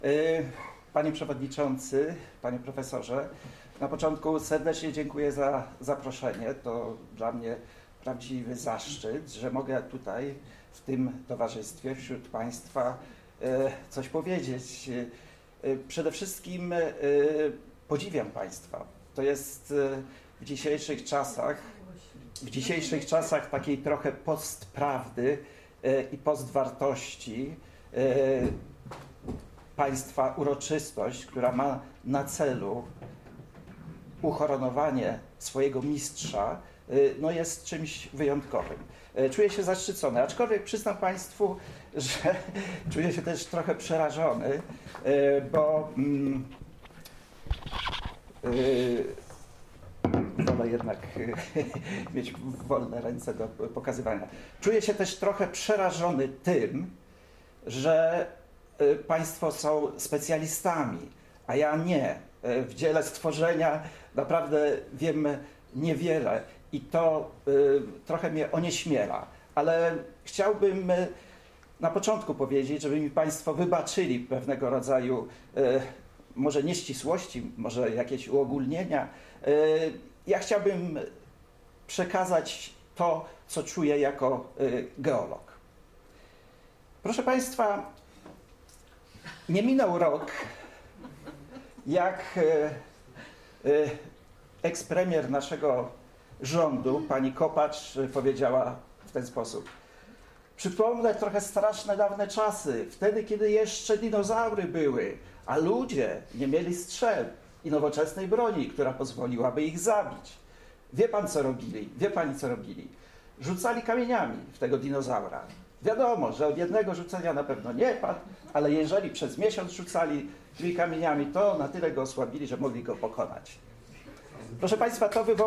Panie Przewodniczący, Panie Profesorze, na początku serdecznie dziękuję za zaproszenie. To dla mnie prawdziwy zaszczyt, że mogę tutaj w tym towarzystwie, wśród Państwa coś powiedzieć. Przede wszystkim podziwiam Państwa. To jest w dzisiejszych czasach takiej trochę postprawdy i postwartości Państwa uroczystość, która ma na celu uhonorowanie swojego mistrza, no jest czymś wyjątkowym. Czuję się zaszczycony, aczkolwiek przyznam Państwu, że czuję się też trochę przerażony, bo wolę jednak mieć wolne ręce do pokazywania. Czuję się też trochę przerażony tym, że Państwo są specjalistami, a ja nie. W dziele stworzenia naprawdę wiem niewiele i to trochę mnie onieśmiela. Ale chciałbym na początku powiedzieć, żeby mi Państwo wybaczyli pewnego rodzaju może nieścisłości, może jakieś uogólnienia. Ja chciałbym przekazać to, co czuję jako geolog. Proszę Państwa, nie minął rok, jak ekspremier naszego rządu, pani Kopacz, powiedziała w ten sposób: przypomnę trochę straszne dawne czasy, wtedy, kiedy jeszcze dinozaury były, a ludzie nie mieli strzelb i nowoczesnej broni, która pozwoliłaby ich zabić. Wie pan, co robili? Wie pani, co robili? Rzucali kamieniami w tego dinozaura. Wiadomo, że od jednego rzucenia na pewno nie padł, ale jeżeli przez miesiąc rzucali tymi kamieniami, to na tyle go osłabili, że mogli go pokonać. Proszę Państwa,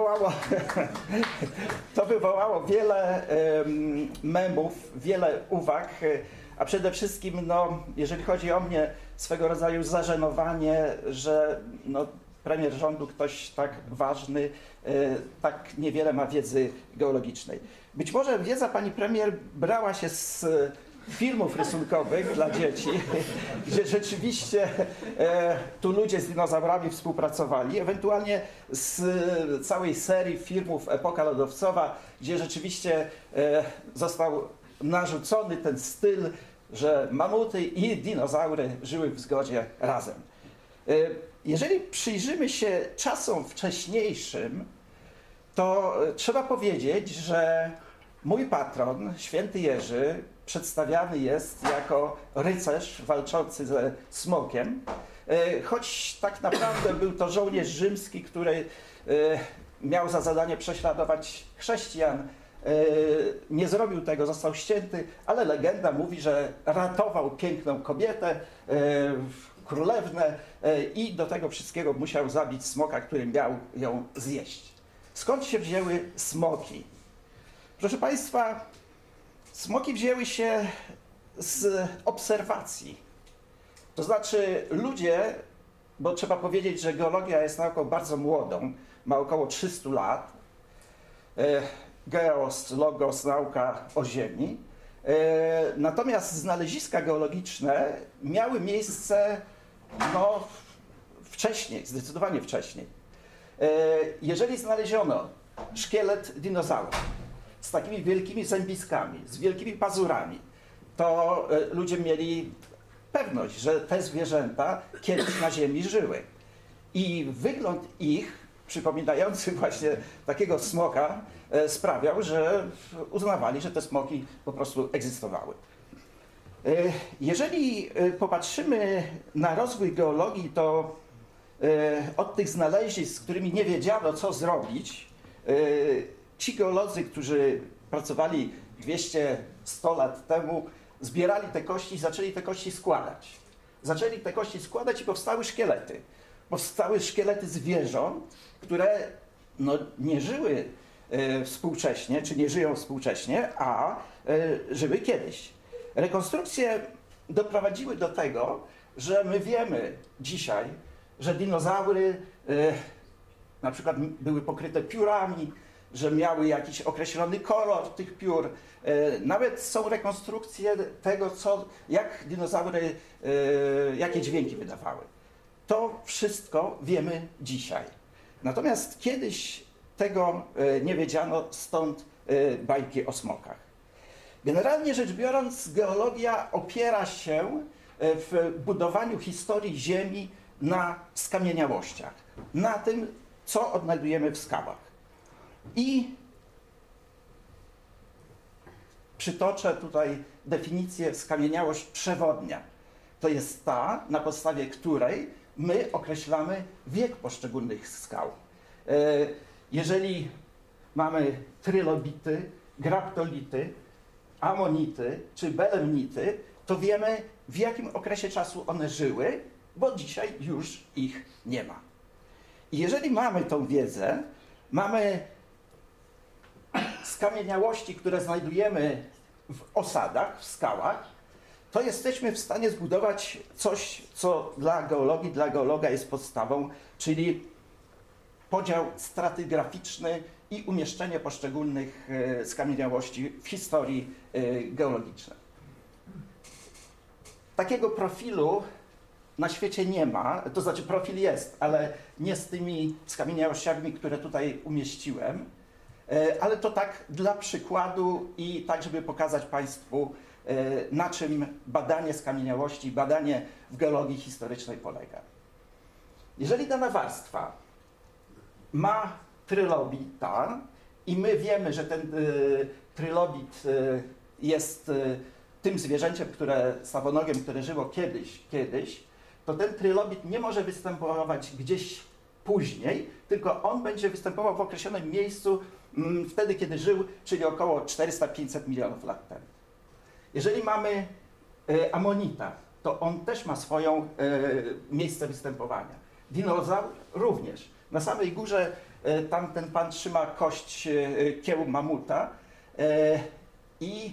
to wywołało wiele memów, wiele uwag, a przede wszystkim, no, jeżeli chodzi o mnie, swego rodzaju zażenowanie, że no, premier rządu, ktoś tak ważny, tak niewiele ma wiedzy geologicznej. Być może wiedza pani premier brała się z filmów rysunkowych dla dzieci, gdzie rzeczywiście tu ludzie z dinozaurami współpracowali, ewentualnie z całej serii filmów Epoka Lodowcowa, gdzie rzeczywiście został narzucony ten styl, że mamuty i dinozaury żyły w zgodzie razem. Jeżeli przyjrzymy się czasom wcześniejszym, to trzeba powiedzieć, że mój patron, święty Jerzy, przedstawiany jest jako rycerz walczący ze smokiem, choć tak naprawdę był to żołnierz rzymski, który miał za zadanie prześladować chrześcijan. Nie zrobił tego, został ścięty, ale legenda mówi, że ratował piękną kobietę, królewnę i do tego wszystkiego musiał zabić smoka, który miał ją zjeść. Skąd się wzięły smoki? Proszę Państwa, smoki wzięły się z obserwacji. To znaczy ludzie, bo trzeba powiedzieć, że geologia jest nauką bardzo młodą, ma około 300 lat. Geos, logos, nauka o Ziemi. Natomiast znaleziska geologiczne miały miejsce no, wcześniej, zdecydowanie wcześniej. Jeżeli znaleziono szkielet dinozaura z takimi wielkimi zębiskami, z wielkimi pazurami, to ludzie mieli pewność, że te zwierzęta kiedyś na Ziemi żyły. I wygląd ich, przypominający właśnie takiego smoka, sprawiał, że uznawali, że te smoki po prostu egzystowały. Jeżeli popatrzymy na rozwój geologii, to od tych znalezisk, z którymi nie wiedziano, co zrobić, ci geolodzy, którzy pracowali 200-100 lat temu, zbierali te kości i zaczęli te kości składać. Zaczęli te kości składać i powstały szkielety. Powstały szkielety zwierząt, które no, nie żyły współcześnie, czy nie żyją współcześnie, a żyły kiedyś. Rekonstrukcje doprowadziły do tego, że my wiemy dzisiaj, że dinozaury na przykład były pokryte piórami, że miały jakiś określony kolor tych piór. Nawet są rekonstrukcje tego, jak dinozaury, jakie dźwięki wydawały. To wszystko wiemy dzisiaj. Natomiast kiedyś tego nie wiedziano, stąd bajki o smokach. Generalnie rzecz biorąc, geologia opiera się w budowaniu historii Ziemi na skamieniałościach, na tym, co odnajdujemy w skałach. I przytoczę tutaj definicję skamieniałość przewodnia. To jest ta, na podstawie której my określamy wiek poszczególnych skał. Jeżeli mamy trylobity, graptolity, amonity czy belemnity, to wiemy, w jakim okresie czasu one żyły, bo dzisiaj już ich nie ma. I jeżeli mamy tą wiedzę, mamy skamieniałości, które znajdujemy w osadach, w skałach, to jesteśmy w stanie zbudować coś, co dla geologii, dla geologa jest podstawą, czyli podział stratygraficzny i umieszczenie poszczególnych skamieniałości w historii geologicznej. Takiego profilu na świecie nie ma, to znaczy profil jest, ale nie z tymi skamieniałościami, które tutaj umieściłem, ale to tak dla przykładu i tak, żeby pokazać Państwu, na czym badanie skamieniałości, badanie w geologii historycznej polega. Jeżeli dana warstwa ma trylobita i my wiemy, że ten trylobit jest tym zwierzęciem, stawonogiem, które żyło kiedyś, to ten trylobit nie może występować gdzieś później, tylko on będzie występował w określonym miejscu wtedy, kiedy żył, czyli około 400-500 milionów lat temu. Jeżeli mamy amonita, to on też ma swoją miejsce występowania. Dinozaur również. Na samej górze tam ten pan trzyma kość kieł mamuta i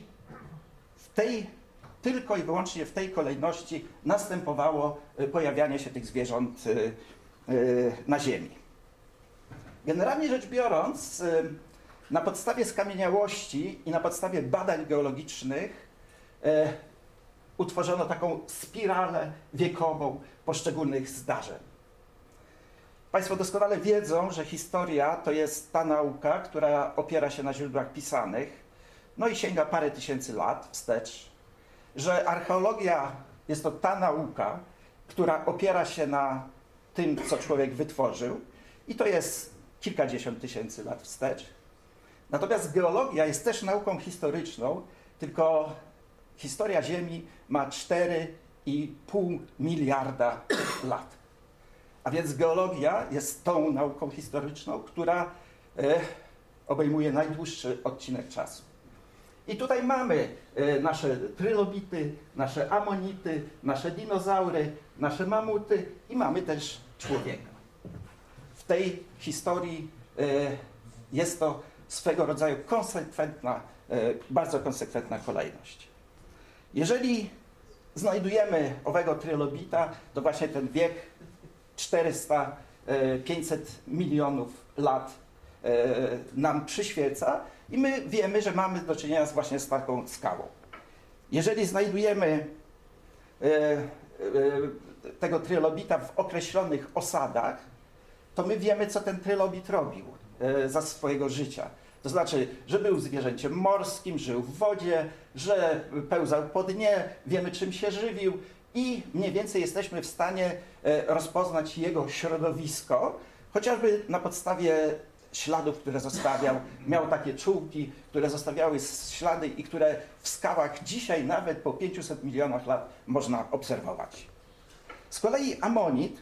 tylko i wyłącznie w tej kolejności następowało pojawianie się tych zwierząt na Ziemi. Generalnie rzecz biorąc, na podstawie skamieniałości i na podstawie badań geologicznych utworzono taką spiralę wiekową poszczególnych zdarzeń. Państwo doskonale wiedzą, że historia to jest ta nauka, która opiera się na źródłach pisanych, no i sięga parę tysięcy lat wstecz, że archeologia jest to ta nauka, która opiera się na tym, co człowiek wytworzył, i to jest kilkadziesiąt tysięcy lat wstecz. Natomiast geologia jest też nauką historyczną, tylko historia Ziemi ma 4,5 miliarda lat. A więc geologia jest tą nauką historyczną, która obejmuje najdłuższy odcinek czasu. I tutaj mamy nasze trylobity, nasze amonity, nasze dinozaury, nasze mamuty i mamy też człowieka. W tej historii jest to swego rodzaju bardzo konsekwentna kolejność. Jeżeli znajdujemy owego trylobita, to właśnie ten wiek 400-500 milionów lat nam przyświeca i my wiemy, że mamy do czynienia właśnie z taką skałą. Jeżeli znajdujemy tego trylobita w określonych osadach, to my wiemy, co ten trylobit robił za swojego życia. To znaczy, że był zwierzęciem morskim, żył w wodzie, że pełzał po dnie, wiemy, czym się żywił i mniej więcej jesteśmy w stanie rozpoznać jego środowisko, chociażby na podstawie śladów, które zostawiał. Miał takie czułki, które zostawiały ślady i które w skałach dzisiaj nawet po 500 milionach lat można obserwować. Z kolei amonit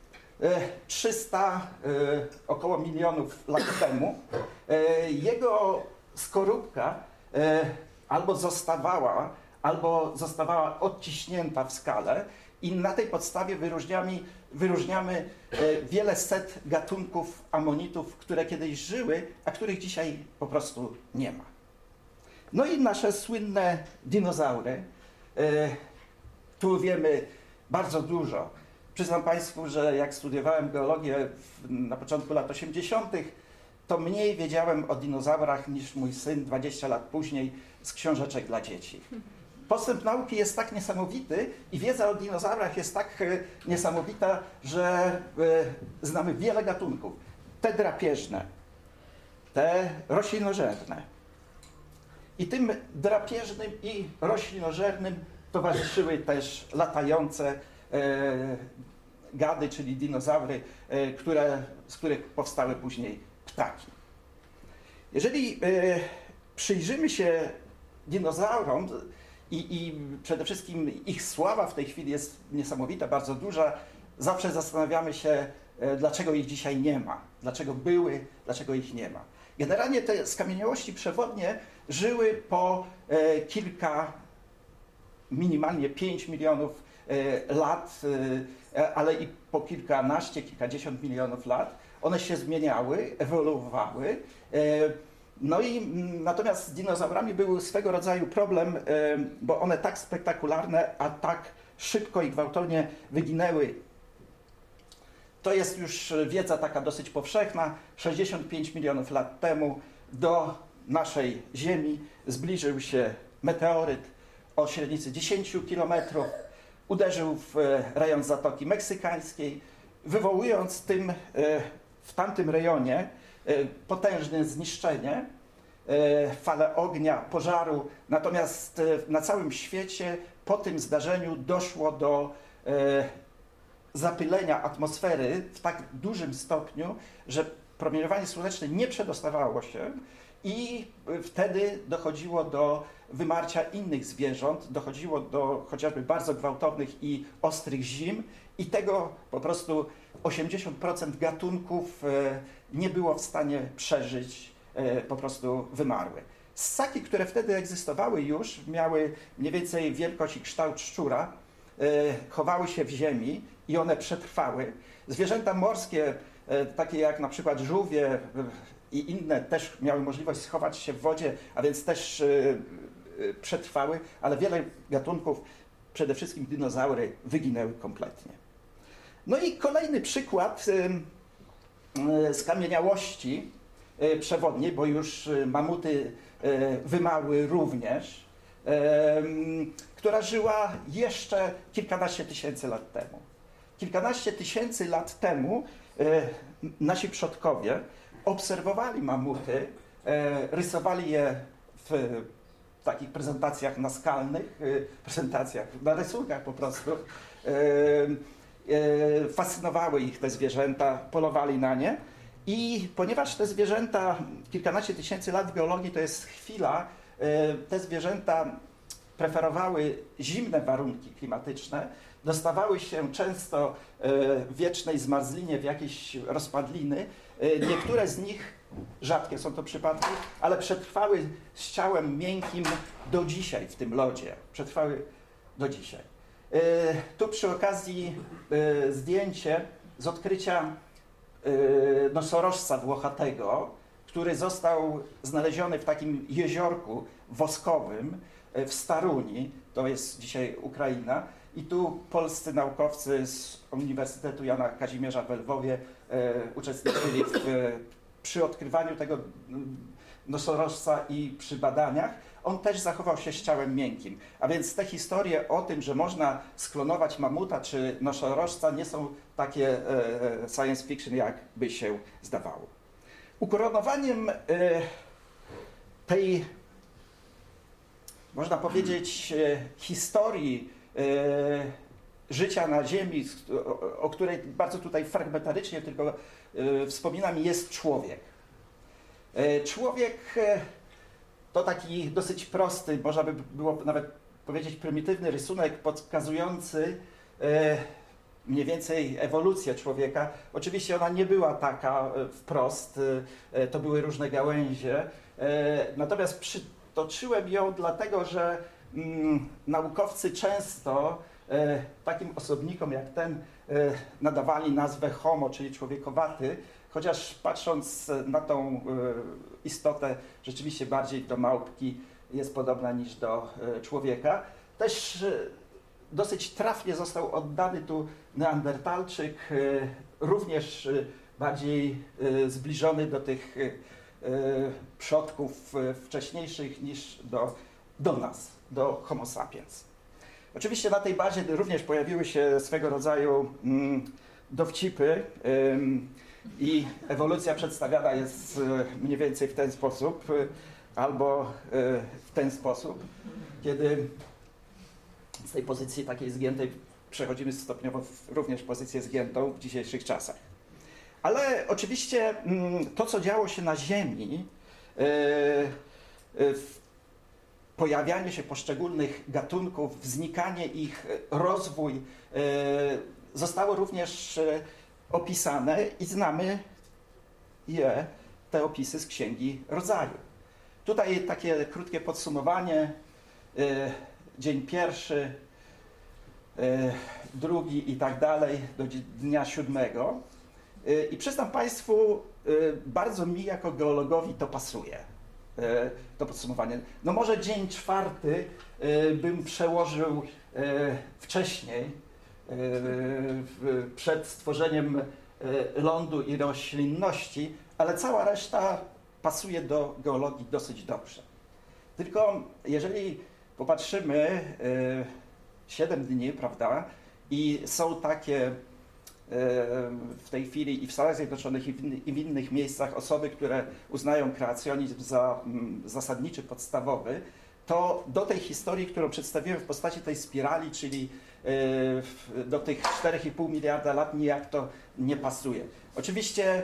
300 około milionów lat temu, jego skorupka albo zostawała odciśnięta w skale i na tej podstawie wyróżniamy wiele set gatunków amonitów, które kiedyś żyły, a których dzisiaj po prostu nie ma. No i nasze słynne dinozaury. Tu wiemy bardzo dużo. Przyznam Państwu, że jak studiowałem geologię na początku lat 80., to mniej wiedziałem o dinozaurach niż mój syn 20 lat później z książeczek dla dzieci. Postęp nauki jest tak niesamowity i wiedza o dinozaurach jest tak niesamowita, że znamy wiele gatunków. Te drapieżne, te roślinożerne. I tym drapieżnym i roślinożernym towarzyszyły też latające gady, czyli dinozaury, z których powstały później ptaki. Jeżeli przyjrzymy się dinozaurom i przede wszystkim ich sława w tej chwili jest niesamowita, bardzo duża, zawsze zastanawiamy się, dlaczego ich dzisiaj nie ma, dlaczego były, dlaczego ich nie ma. Generalnie te skamieniałości przewodnie żyły po kilka, minimalnie 5 milionów lat, ale i po kilkanaście, kilkadziesiąt milionów lat. One się zmieniały, ewoluowały. No i natomiast z dinozaurami był swego rodzaju problem, bo one tak spektakularne, a tak szybko i gwałtownie wyginęły. To jest już wiedza taka dosyć powszechna. 65 milionów lat temu do naszej Ziemi zbliżył się meteoryt o średnicy 10 km, uderzył w rejon Zatoki Meksykańskiej, wywołując tym w tamtym rejonie potężne zniszczenie, fale ognia, pożaru. Natomiast na całym świecie po tym zdarzeniu doszło do zapylenia atmosfery w tak dużym stopniu, że promieniowanie słoneczne nie przedostawało się i wtedy dochodziło do wymarcia innych zwierząt, dochodziło do chociażby bardzo gwałtownych i ostrych zim i tego po prostu 80% gatunków nie było w stanie przeżyć, po prostu wymarły. Ssaki, które wtedy egzystowały już, miały mniej więcej wielkość i kształt szczura, chowały się w ziemi i one przetrwały. Zwierzęta morskie, takie jak na przykład żółwie i inne, też miały możliwość schować się w wodzie, a więc też przetrwały, ale wiele gatunków, przede wszystkim dinozaury, wyginęły kompletnie. No i kolejny przykład skamieniałości przewodniej, bo już mamuty wymarły również, która żyła jeszcze kilkanaście tysięcy lat temu. Kilkanaście tysięcy lat temu nasi przodkowie obserwowali mamuty, rysowali je w takich prezentacjach naskalnych, prezentacjach, na rysunkach po prostu. Fascynowały ich te zwierzęta, polowali na nie. I ponieważ te zwierzęta, kilkanaście tysięcy lat w geologii to jest chwila, te zwierzęta preferowały zimne warunki klimatyczne, dostawały się często w wiecznej zmarzlinie, w jakieś rozpadliny. Niektóre z nich, rzadkie są to przypadki, ale przetrwały z ciałem miękkim do dzisiaj w tym lodzie. Przetrwały do dzisiaj. Tu przy okazji zdjęcie z odkrycia nosorożca włochatego, który został znaleziony w takim jeziorku woskowym w Staruni, to jest dzisiaj Ukraina, i tu polscy naukowcy z Uniwersytetu Jana Kazimierza w Lwowie uczestniczyli przy odkrywaniu tego nosorożca i przy badaniach. On też zachował się z ciałem miękkim. A więc te historie o tym, że można sklonować mamuta czy nosorożca, nie są takie science fiction, jak by się zdawało. Ukoronowaniem tej, można powiedzieć, historii życia na Ziemi, o której bardzo tutaj fragmentarycznie tylko wspominam, jest człowiek. Człowiek to taki dosyć prosty, można by było nawet powiedzieć prymitywny rysunek pokazujący mniej więcej ewolucję człowieka. Oczywiście ona nie była taka wprost, to były różne gałęzie, natomiast przytoczyłem ją dlatego, że naukowcy często takim osobnikom jak ten nadawali nazwę homo, czyli człowiekowaty, chociaż patrząc na tą istotę rzeczywiście bardziej do małpki jest podobna niż do człowieka. Też dosyć trafnie został oddany tu Neandertalczyk, również bardziej zbliżony do tych przodków wcześniejszych niż do nas, do Homo sapiens. Oczywiście na tej bazie również pojawiły się swego rodzaju dowcipy i ewolucja przedstawiana jest mniej więcej w ten sposób albo w ten sposób, kiedy z tej pozycji takiej zgiętej przechodzimy stopniowo również w pozycję zgiętą w dzisiejszych czasach. Ale oczywiście to, co działo się na Ziemi, pojawianie się poszczególnych gatunków, znikanie ich, rozwój zostało również opisane i znamy te opisy z Księgi Rodzaju. Tutaj takie krótkie podsumowanie, dzień pierwszy, drugi i tak dalej do dnia 7. I przyznam Państwu, bardzo mi jako geologowi to pasuje, to podsumowanie. No może dzień 4 bym przełożył wcześniej, przed stworzeniem lądu i roślinności, ale cała reszta pasuje do geologii dosyć dobrze. Tylko jeżeli popatrzymy 7 dni, prawda, i są takie w tej chwili i w Stanach Zjednoczonych i w innych miejscach osoby, które uznają kreacjonizm za zasadniczy, podstawowy, to do tej historii, którą przedstawiłem w postaci tej spirali, czyli do tych 4,5 miliarda lat nijak to nie pasuje. Oczywiście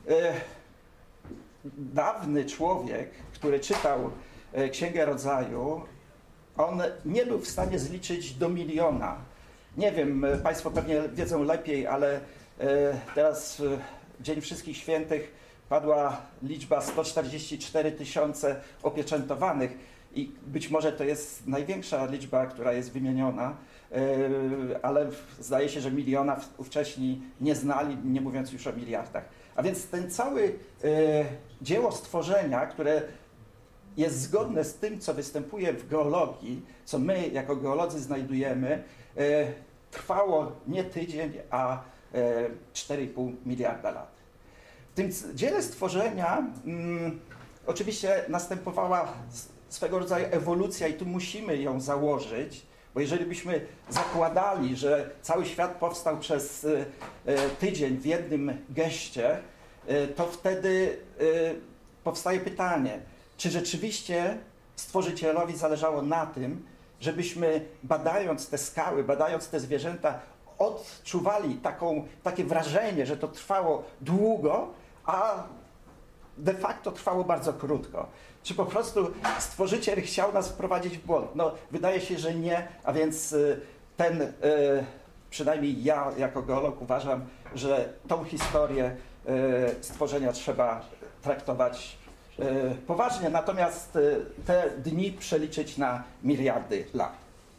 dawny człowiek, który czytał Księgę Rodzaju, on nie był w stanie zliczyć do 1 000 000. Nie wiem, Państwo pewnie wiedzą lepiej, ale teraz w Dzień Wszystkich Świętych padła liczba 144 000 opieczętowanych i być może to jest największa liczba, która jest wymieniona, ale zdaje się, że 1 000 000 ówcześni nie znali, nie mówiąc już o miliardach. A więc ten cały dzieło stworzenia, które jest zgodne z tym, co występuje w geologii, co my jako geolodzy znajdujemy, trwało nie tydzień, a 4,5 miliarda lat. W tym dziele stworzenia oczywiście następowała swego rodzaju ewolucja i tu musimy ją założyć, bo jeżeli byśmy zakładali, że cały świat powstał przez tydzień w jednym geście, to wtedy powstaje pytanie, czy rzeczywiście Stworzycielowi zależało na tym, żebyśmy badając te skały, badając te zwierzęta, odczuwali takie wrażenie, że to trwało długo, a de facto trwało bardzo krótko. Czy po prostu Stworzyciel chciał nas wprowadzić w błąd? No, wydaje się, że nie, a więc przynajmniej ja jako geolog uważam, że tą historię stworzenia trzeba traktować poważnie, natomiast te dni przeliczyć na miliardy lat.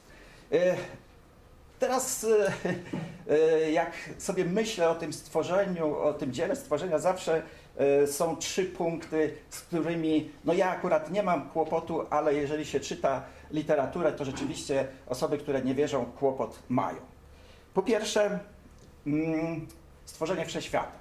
Teraz jak sobie myślę o tym stworzeniu, o tym dziele stworzenia, zawsze są 3 punkty, z którymi no ja akurat nie mam kłopotu, ale jeżeli się czyta literaturę, to rzeczywiście osoby, które nie wierzą, kłopot mają. Po pierwsze, stworzenie wszechświata.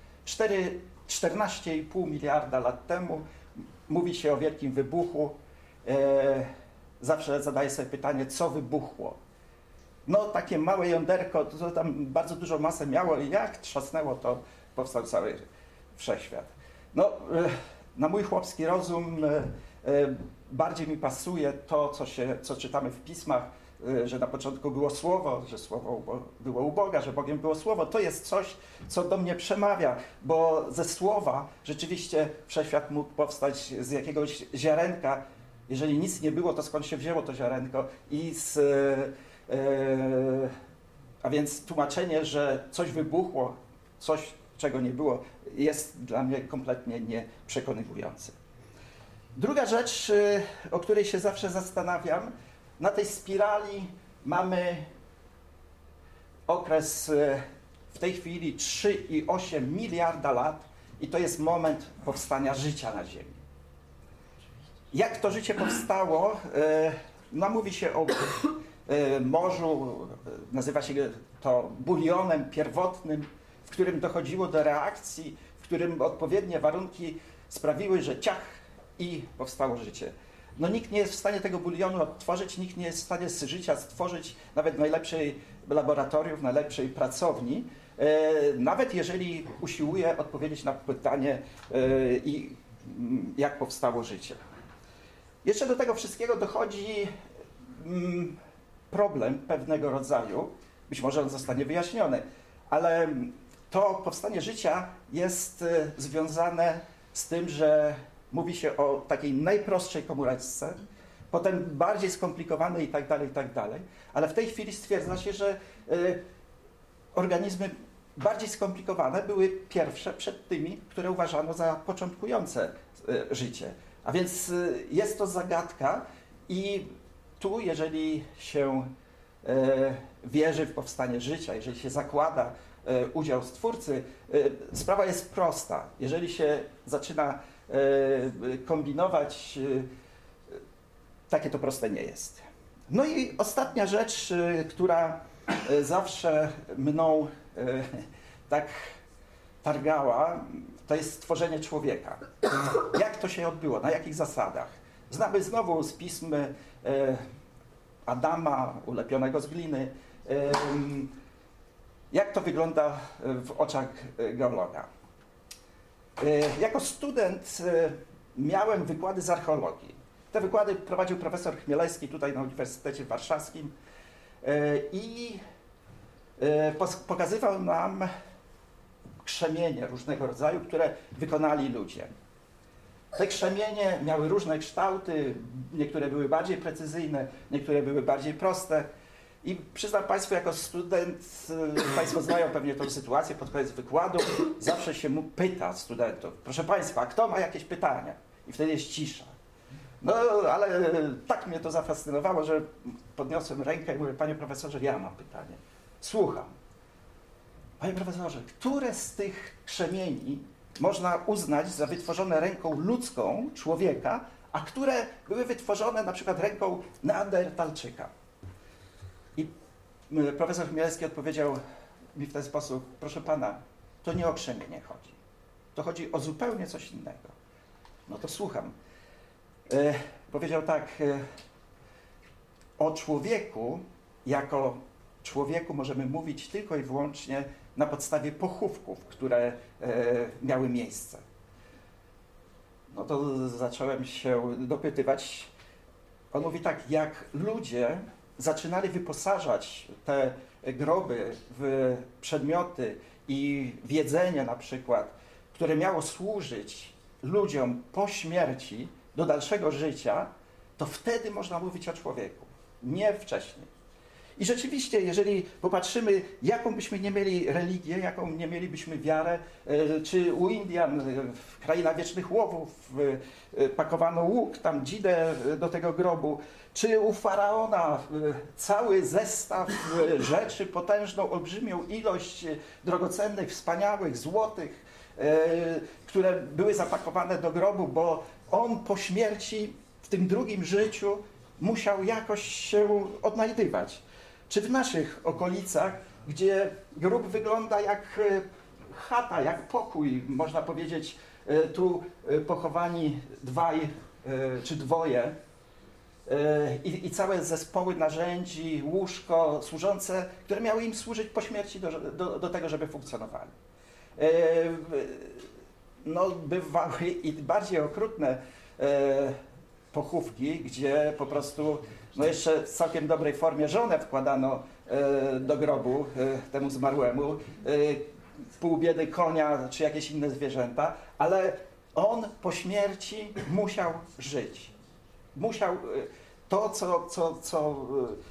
14,5 miliarda lat temu mówi się o wielkim wybuchu. Zawsze zadaję sobie pytanie, co wybuchło. No takie małe jąderko, to tam bardzo dużą masę miało i jak trzasnęło, to powstał cały wszechświat. No, na mój chłopski rozum bardziej mi pasuje to, co czytamy w pismach, że na początku było Słowo, że Słowo było u Boga, że Bogiem było Słowo. To jest coś, co do mnie przemawia, bo ze Słowa rzeczywiście wszechświat mógł powstać z jakiegoś ziarenka. Jeżeli nic nie było, to skąd się wzięło to ziarenko? A więc tłumaczenie, że coś wybuchło, coś, czego nie było, jest dla mnie kompletnie nieprzekonywujące. Druga rzecz, o której się zawsze zastanawiam, na tej spirali mamy okres w tej chwili 3,8 miliarda lat i to jest moment powstania życia na Ziemi. Jak to życie powstało? No, mówi się o morzu, nazywa się to bulionem pierwotnym, w którym dochodziło do reakcji, w którym odpowiednie warunki sprawiły, że ciach i powstało życie. No nikt nie jest w stanie tego bulionu odtworzyć, nikt nie jest w stanie z życia stworzyć nawet w najlepszej laboratorium, w najlepszej pracowni, nawet jeżeli usiłuje odpowiedzieć na pytanie, jak powstało życie. Jeszcze do tego wszystkiego dochodzi problem pewnego rodzaju, być może on zostanie wyjaśniony, ale to powstanie życia jest związane z tym, że mówi się o takiej najprostszej komóreczce, potem bardziej skomplikowanej i tak dalej, ale w tej chwili stwierdza się, że organizmy bardziej skomplikowane były pierwsze przed tymi, które uważano za początkujące życie. A więc jest to zagadka i tu, jeżeli się wierzy w powstanie życia, jeżeli się zakłada udział Stwórcy, sprawa jest prosta. Jeżeli się zaczyna kombinować, takie to proste nie jest. No i ostatnia rzecz, która zawsze mną tak targała, to jest stworzenie człowieka. Jak to się odbyło, na jakich zasadach? Znamy znowu z pism Adama, ulepionego z gliny, jak to wygląda w oczach geologa. Jako student miałem wykłady z archeologii. Te wykłady prowadził profesor Chmielewski tutaj na Uniwersytecie Warszawskim i pokazywał nam krzemienie różnego rodzaju, które wykonali ludzie. Te krzemienie miały różne kształty, niektóre były bardziej precyzyjne, niektóre były bardziej proste. I przyznam Państwu, jako student, Państwo znają pewnie tę sytuację, pod koniec wykładu zawsze się mu pyta studentów: proszę Państwa, kto ma jakieś pytania? I wtedy jest cisza. No, ale tak mnie to zafascynowało, że podniosłem rękę i mówię: panie profesorze, ja mam pytanie. Słucham. Panie profesorze, które z tych krzemieni można uznać za wytworzone ręką ludzką, człowieka, a które były wytworzone na przykład ręką Neandertalczyka? I profesor Chmielewski odpowiedział mi w ten sposób: proszę pana, to nie o krzemienie chodzi. To chodzi o zupełnie coś innego. No to słucham. Powiedział tak: o człowieku, jako człowieku możemy mówić tylko i wyłącznie na podstawie pochówków, które miały miejsce. No to zacząłem się dopytywać. On mówi tak: jak ludzie zaczynali wyposażać te groby w przedmioty i w jedzenie na przykład, które miało służyć ludziom po śmierci do dalszego życia, to wtedy można mówić o człowieku, nie wcześniej. I rzeczywiście, jeżeli popatrzymy, jaką byśmy nie mieli religię, jaką nie mielibyśmy wiarę, czy u Indian w krainach wiecznych łowów pakowano łuk, tam dzidę do tego grobu, czy u Faraona cały zestaw rzeczy, potężną, olbrzymią ilość drogocennych, wspaniałych, złotych, które były zapakowane do grobu, bo on po śmierci w tym drugim życiu musiał jakoś się odnajdywać. Czy w naszych okolicach, gdzie grób wygląda jak chata, jak pokój, można powiedzieć, tu pochowani dwaj czy dwoje i całe zespoły narzędzi, łóżko służące, które miały im służyć po śmierci do tego, żeby funkcjonowali. No, bywały i bardziej okrutne pochówki, gdzie po prostu no jeszcze w całkiem dobrej formie żonę wkładano do grobu temu zmarłemu, pół biedy konia czy jakieś inne zwierzęta, ale on po śmierci musiał żyć. Musiał to, co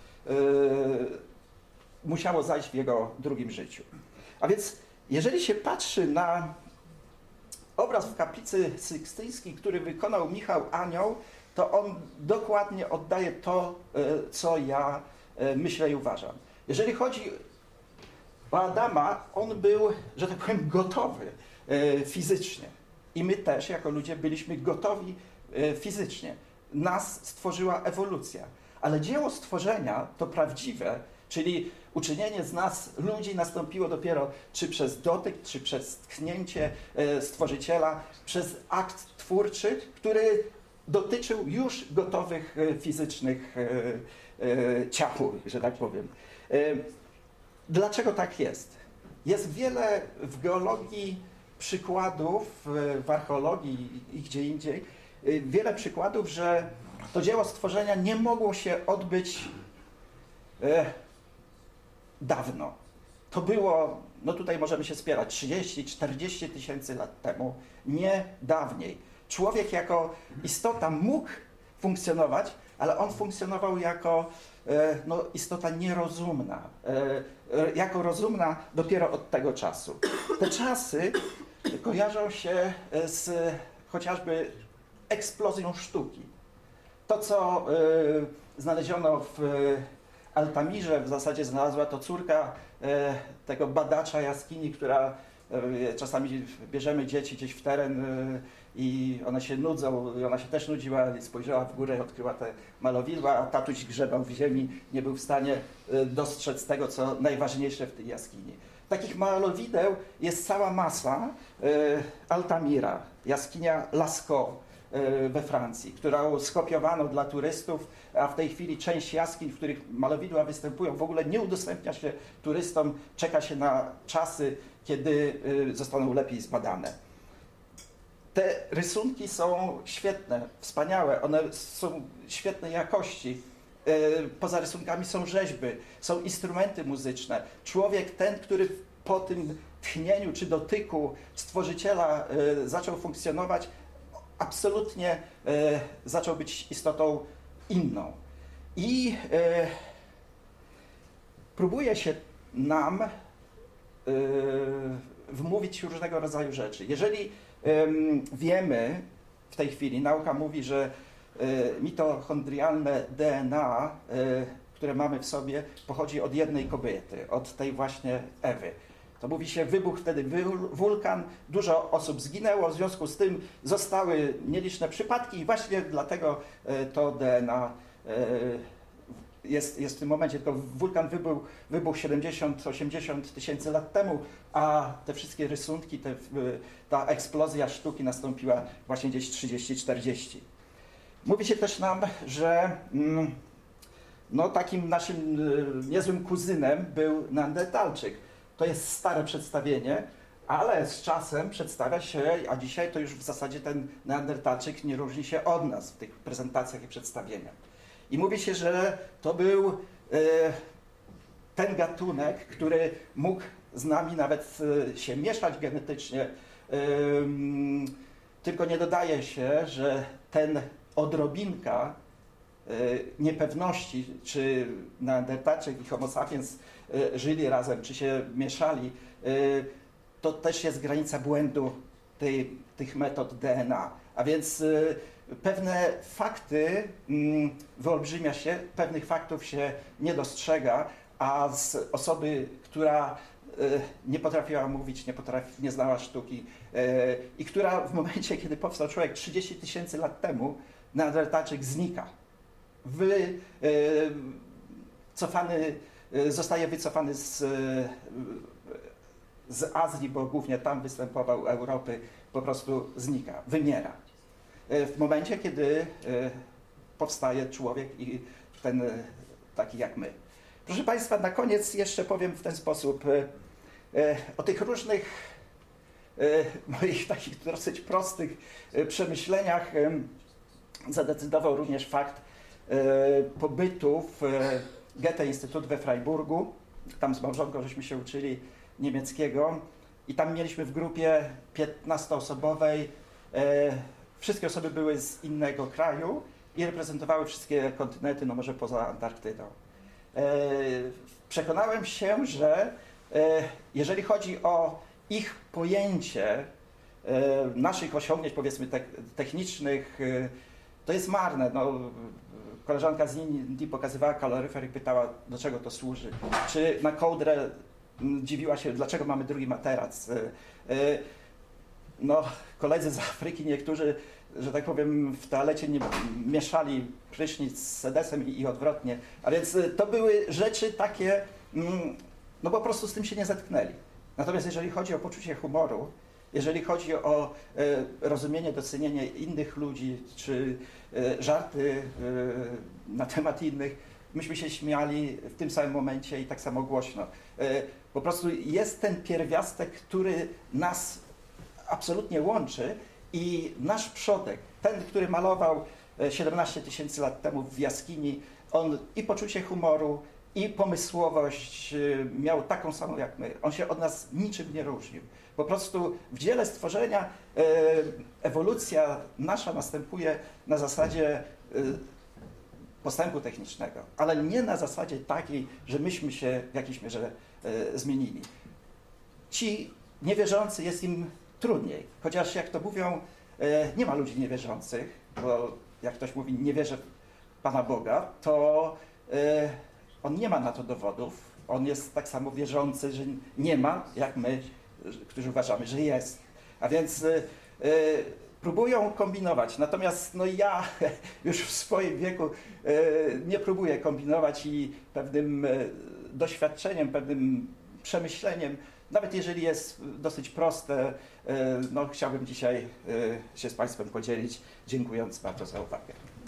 musiało zajść w jego drugim życiu. A więc jeżeli się patrzy na obraz w kaplicy sykstyńskiej, który wykonał Michał Anioł, to on dokładnie oddaje to, co ja myślę i uważam. Jeżeli chodzi o Adama, on był, że tak powiem, gotowy fizycznie. I my też, jako ludzie, byliśmy gotowi fizycznie. Nas stworzyła ewolucja. Ale dzieło stworzenia, to prawdziwe, Czyli uczynienie z nas ludzi nastąpiło dopiero czy przez dotyk, czy przez tchnięcie Stworzyciela, przez akt twórczy, który dotyczył już gotowych fizycznych ciał, że tak powiem. Dlaczego tak jest? Jest wiele w geologii przykładów, w archeologii i gdzie indziej, wiele przykładów, że to dzieło stworzenia nie mogło się odbyć dawno. To było, no tutaj możemy się spierać, 30-40 tysięcy lat temu, nie dawniej. Człowiek jako istota mógł funkcjonować, ale on funkcjonował jako istota nierozumna. Jako rozumna dopiero od tego czasu. Te czasy kojarzą się z chociażby eksplozją sztuki. To, co znaleziono w Altamirze, w zasadzie znalazła to córka tego badacza jaskini, która czasami bierzemy dzieci gdzieś w teren i one się nudzą, i ona się też nudziła, spojrzała w górę, odkryła te malowidła, a tatuś grzebał w ziemi, nie był w stanie dostrzec tego, co najważniejsze w tej jaskini. Takich malowideł jest cała masa. Altamira, jaskinia Lascaux we Francji, którą skopiowano dla turystów, a w tej chwili część jaskiń, w których malowidła występują, w ogóle nie udostępnia się turystom, czeka się na czasy, kiedy zostaną lepiej zbadane. Te rysunki są świetne, wspaniałe, one są świetnej jakości. Poza rysunkami są rzeźby, są instrumenty muzyczne. Człowiek ten, który po tym tchnieniu czy dotyku Stworzyciela zaczął funkcjonować, absolutnie zaczął być istotą inną. I próbuje się nam wmówić różnego rodzaju rzeczy. Jeżeli wiemy w tej chwili, nauka mówi, że mitochondrialne DNA, które mamy w sobie, pochodzi od jednej kobiety, od tej właśnie Ewy. To mówi się, wybuchł wtedy wulkan, dużo osób zginęło, w związku z tym zostały nieliczne przypadki i właśnie dlatego to DNA jest w tym momencie, tylko wulkan wybuchł 70-80 tysięcy lat temu, a te wszystkie rysunki, ta eksplozja sztuki nastąpiła właśnie gdzieś 30-40. Mówi się też nam, że takim naszym niezłym kuzynem był Neandertalczyk. To jest stare przedstawienie, ale z czasem przedstawia się, a dzisiaj to już w zasadzie ten Neandertalczyk nie różni się od nas w tych prezentacjach i przedstawieniach. I mówi się, że to był ten gatunek, który mógł z nami nawet się mieszać genetycznie, tylko nie dodaje się, że ten odrobinka niepewności, czy Neandertalczyk i Homo sapiens żyli razem, czy się mieszali, to też jest granica błędu tych metod DNA. A więc pewne fakty wyolbrzymia się, pewnych faktów się nie dostrzega, a z osoby, która nie potrafiła mówić, nie znała sztuki i która w momencie, kiedy powstał człowiek 30 tysięcy lat temu, Neandertalczyk znika. Zostaje wycofany z Azji, bo głównie tam występował, Europy, po prostu znika, wymiera. W momencie, kiedy powstaje człowiek i ten taki jak my. Proszę Państwa, na koniec jeszcze powiem w ten sposób o tych różnych moich takich dosyć prostych przemyśleniach zadecydował również fakt pobytu w Goethe-Instytut we Freiburgu. Tam z małżonką żeśmy się uczyli niemieckiego i tam mieliśmy w grupie 15-osobowej, wszystkie osoby były z innego kraju i reprezentowały wszystkie kontynenty, no może poza Antarktydą. Przekonałem się, że jeżeli chodzi o ich pojęcie naszych osiągnięć, powiedzmy technicznych, to jest marne. No, koleżanka z Indii pokazywała kaloryfer i pytała, do czego to służy. Czy na kołdrę dziwiła się, dlaczego mamy drugi materac. no, koledzy z Afryki niektórzy, że tak powiem, w toalecie nie mieszali prysznic z sedesem i odwrotnie. A więc to były rzeczy takie, no po prostu z tym się nie zetknęli. Natomiast jeżeli chodzi o poczucie humoru, jeżeli chodzi o rozumienie, docenienie innych ludzi, czy żarty na temat innych, myśmy się śmiali w tym samym momencie i tak samo głośno. Po prostu jest ten pierwiastek, który nas absolutnie łączy i nasz przodek, ten, który malował 17 000 lat temu w jaskini, on i poczucie humoru, i pomysłowość miał taką samą jak my. On się od nas niczym nie różnił. Po prostu w dziele stworzenia ewolucja nasza następuje na zasadzie postępu technicznego, ale nie na zasadzie takiej, że myśmy się w jakiejś mierze zmienili. Ci niewierzący jest im trudniej, chociaż jak to mówią, nie ma ludzi niewierzących, bo jak ktoś mówi nie wierzę w Pana Boga, to on nie ma na to dowodów, on jest tak samo wierzący, że nie ma, jak my, którzy uważamy, że jest. A więc próbują kombinować, natomiast no ja już w swoim wieku nie próbuję kombinować i pewnym doświadczeniem, pewnym przemyśleniem, nawet jeżeli jest dosyć proste, no chciałbym dzisiaj się z Państwem podzielić, dziękując bardzo za uwagę.